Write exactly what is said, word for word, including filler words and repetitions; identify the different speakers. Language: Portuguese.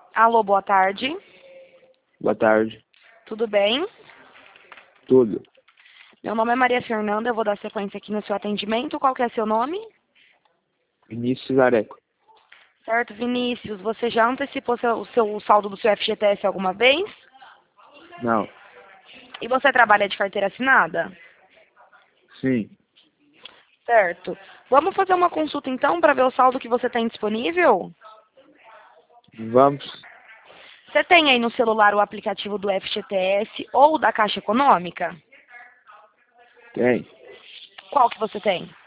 Speaker 1: Alô, boa tarde.
Speaker 2: Boa tarde.
Speaker 1: Tudo bem?
Speaker 2: Tudo.
Speaker 1: Meu nome é Maria Fernanda, eu vou dar sequência aqui no seu atendimento. Qual que é seu nome?
Speaker 2: Vinícius Areco.
Speaker 1: Certo, Vinícius. Você já antecipou seu, o seu o saldo do seu F G T S alguma vez?
Speaker 2: Não.
Speaker 1: E você trabalha de carteira assinada?
Speaker 2: Sim.
Speaker 1: Certo. Vamos fazer uma consulta então para ver o saldo que você tem disponível?
Speaker 2: Vamos.
Speaker 1: Você tem aí no celular o aplicativo do F G T S ou da Caixa Econômica?
Speaker 2: Tem.
Speaker 1: Qual que você tem?